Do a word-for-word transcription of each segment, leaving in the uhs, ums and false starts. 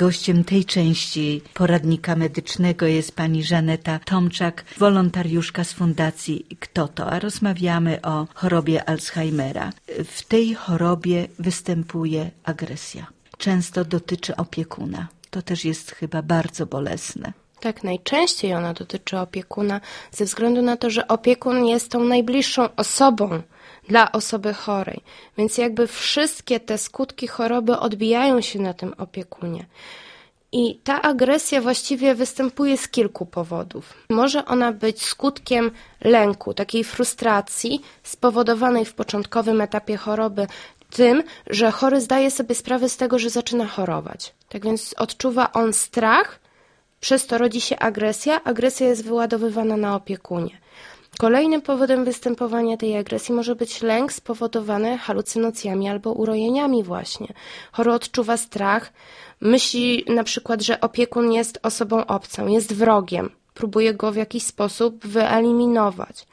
Gościem tej części poradnika medycznego jest pani Żaneta Tomczak, wolontariuszka z Fundacji Kto to? A rozmawiamy o chorobie Alzheimera. W tej chorobie występuje agresja. Często dotyczy opiekuna. To też jest chyba bardzo bolesne. Tak, najczęściej ona dotyczy opiekuna ze względu na to, że opiekun jest tą najbliższą osobą dla osoby chorej. Więc jakby wszystkie te skutki choroby odbijają się na tym opiekunie. I ta agresja właściwie występuje z kilku powodów. Może ona być skutkiem lęku, takiej frustracji spowodowanej w początkowym etapie choroby tym, że chory zdaje sobie sprawę z tego, że zaczyna chorować. Tak więc odczuwa on strach, przez to rodzi się agresja. Agresja jest wyładowywana na opiekunie. Kolejnym powodem występowania tej agresji może być lęk spowodowany halucynacjami albo urojeniami właśnie. Chory odczuwa strach, myśli na przykład, że opiekun jest osobą obcą, jest wrogiem, próbuje go w jakiś sposób wyeliminować.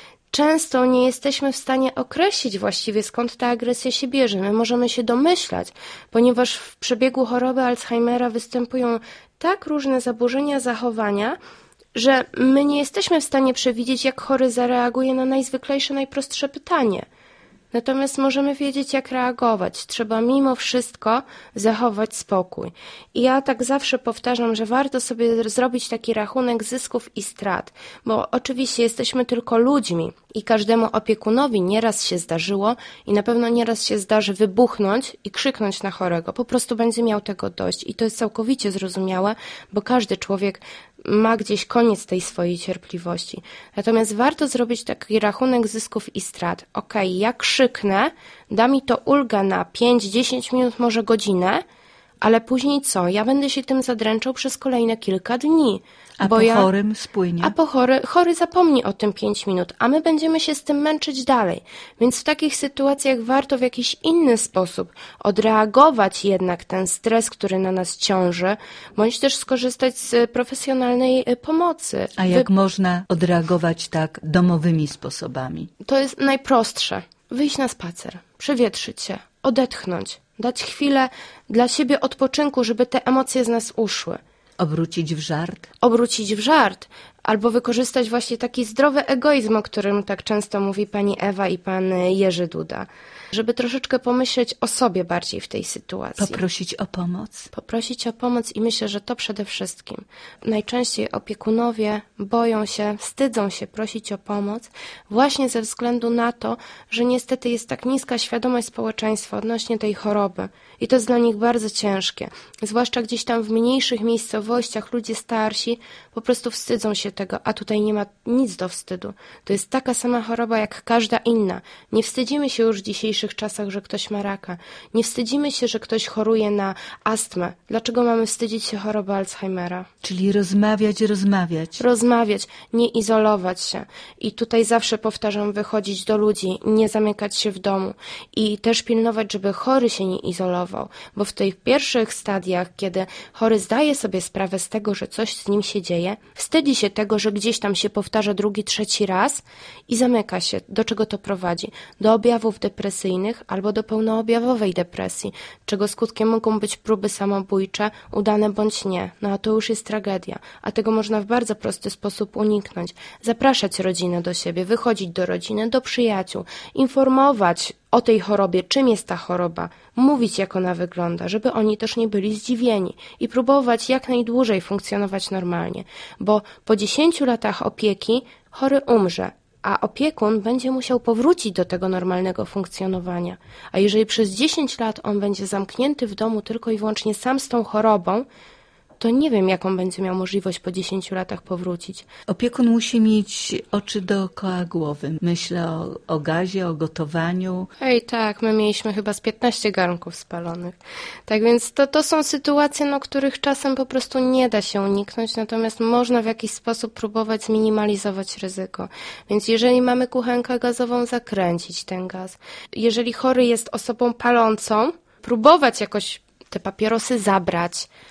Często nie jesteśmy w stanie określić właściwie, skąd ta agresja się bierze. My możemy się domyślać, ponieważ w przebiegu choroby Alzheimera występują tak różne zaburzenia zachowania, że my nie jesteśmy w stanie przewidzieć, jak chory zareaguje na najzwyklejsze, najprostsze pytanie. Natomiast możemy wiedzieć, jak reagować. Trzeba mimo wszystko zachować spokój. I ja tak zawsze powtarzam, że warto sobie zrobić taki rachunek zysków i strat, bo oczywiście jesteśmy tylko ludźmi i każdemu opiekunowi nieraz się zdarzyło i na pewno nieraz się zdarzy wybuchnąć i krzyknąć na chorego. Po prostu będzie miał tego dość i to jest całkowicie zrozumiałe, bo każdy człowiek ma gdzieś koniec tej swojej cierpliwości. Natomiast warto zrobić taki rachunek zysków i strat. Okej, ja krzyknę, da mi to ulgę na pięć dziesięć minut, może godzinę, ale później co? Ja będę się tym zadręczał przez kolejne kilka dni. A bo po ja, chorym spłynie? A po chory, chory zapomni o tym pięć minut, a my będziemy się z tym męczyć dalej. Więc w takich sytuacjach warto w jakiś inny sposób odreagować jednak ten stres, który na nas ciąży, bądź też skorzystać z profesjonalnej pomocy. A jak Wy... można odreagować tak domowymi sposobami? To jest najprostsze. Wyjść na spacer, przewietrzyć się, odetchnąć, dać chwilę dla siebie odpoczynku, żeby te emocje z nas uszły. Obrócić w żart? Obrócić w żart. Albo wykorzystać właśnie taki zdrowy egoizm, o którym tak często mówi pani Ewa i pan Jerzy Duda. Żeby troszeczkę pomyśleć o sobie bardziej w tej sytuacji. Poprosić o pomoc? Poprosić o pomoc i myślę, że to przede wszystkim. Najczęściej opiekunowie boją się, wstydzą się prosić o pomoc właśnie ze względu na to, że niestety jest tak niska świadomość społeczeństwa odnośnie tej choroby. I to jest dla nich bardzo ciężkie. Zwłaszcza gdzieś tam w mniejszych miejscowościach ludzie starsi po prostu wstydzą się tego, a tutaj nie ma nic do wstydu. To jest taka sama choroba jak każda inna. Nie wstydzimy się już w dzisiejszych czasach, że ktoś ma raka. Nie wstydzimy się, że ktoś choruje na astmę. Dlaczego mamy wstydzić się choroby Alzheimera? Czyli rozmawiać, rozmawiać. Rozmawiać, nie izolować się. I tutaj zawsze powtarzam, wychodzić do ludzi, nie zamykać się w domu. I też pilnować, żeby chory się nie izolował. Bo w tych pierwszych stadiach, kiedy chory zdaje sobie sprawę z tego, że coś z nim się dzieje, wstydzi się tego, że gdzieś tam się powtarza drugi, trzeci raz i zamyka się. Do czego to prowadzi? Do objawów depresyjnych albo do pełnoobjawowej depresji, czego skutkiem mogą być próby samobójcze, udane bądź nie. No a to już jest tragedia. A tego można w bardzo prosty sposób uniknąć. Zapraszać rodzinę do siebie, wychodzić do rodziny, do przyjaciół, informować o tej chorobie, czym jest ta choroba, mówić jak ona wygląda, żeby oni też nie byli zdziwieni i próbować jak najdłużej funkcjonować normalnie, bo po dziesięciu latach opieki chory umrze, a opiekun będzie musiał powrócić do tego normalnego funkcjonowania. A jeżeli przez dziesięć lat on będzie zamknięty w domu tylko i wyłącznie sam z tą chorobą, to nie wiem, jaką będzie miał możliwość po dziesięciu latach powrócić. Opiekun musi mieć oczy dookoła głowy. Myślę o, o gazie, o gotowaniu. Ej, tak, my mieliśmy chyba z piętnaście garnków spalonych. Tak więc to, to są sytuacje, no, których czasem po prostu nie da się uniknąć, natomiast można w jakiś sposób próbować zminimalizować ryzyko. Więc jeżeli mamy kuchenkę gazową, zakręcić ten gaz. Jeżeli chory jest osobą palącą, próbować jakoś te papierosy zabrać,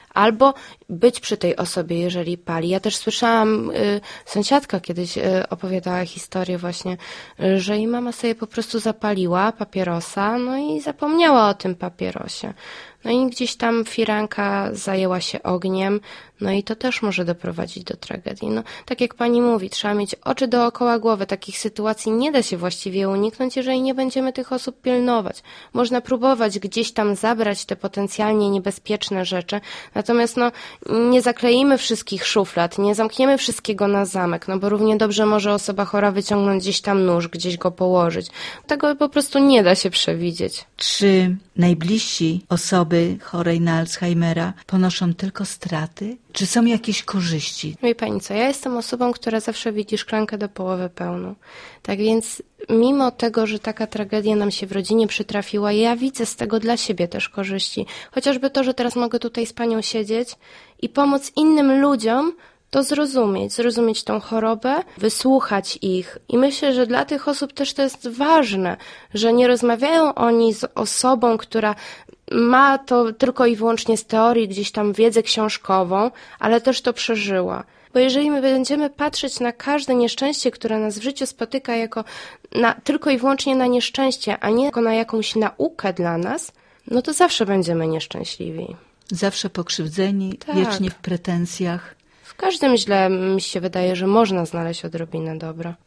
albo być przy tej osobie, jeżeli pali. Ja też słyszałam, y, sąsiadka kiedyś y, opowiadała historię właśnie, y, że jej mama sobie po prostu zapaliła papierosa, no i zapomniała o tym papierosie. No i gdzieś tam firanka zajęła się ogniem, no i to też może doprowadzić do tragedii. No, tak jak pani mówi, trzeba mieć oczy dookoła głowy. Takich sytuacji nie da się właściwie uniknąć, jeżeli nie będziemy tych osób pilnować. Można próbować gdzieś tam zabrać te potencjalnie niebezpieczne rzeczy, natomiast no, nie zakleimy wszystkich szuflad, nie zamkniemy wszystkiego na zamek, no bo równie dobrze może osoba chora wyciągnąć gdzieś tam nóż, gdzieś go położyć. Tego po prostu nie da się przewidzieć. Czy najbliżsi osoby chorej na Alzheimera ponoszą tylko straty? Czy są jakieś korzyści? Wie pani co, ja jestem osobą, która zawsze widzi szklankę do połowy pełną. Tak więc mimo tego, że taka tragedia nam się w rodzinie przytrafiła, ja widzę z tego dla siebie też korzyści. Chociażby to, że teraz mogę tutaj z panią siedzieć i pomóc innym ludziom to zrozumieć, zrozumieć tą chorobę, wysłuchać ich. I myślę, że dla tych osób też to jest ważne, że nie rozmawiają oni z osobą, która ma to tylko i wyłącznie z teorii, gdzieś tam wiedzę książkową, ale też to przeżyła. Bo jeżeli my będziemy patrzeć na każde nieszczęście, które nas w życiu spotyka jako na, tylko i wyłącznie na nieszczęście, a nie jako na jakąś naukę dla nas, no to zawsze będziemy nieszczęśliwi. Zawsze pokrzywdzeni, Tak. wiecznie w pretensjach. W każdym źle mi się wydaje, że można znaleźć odrobinę dobra.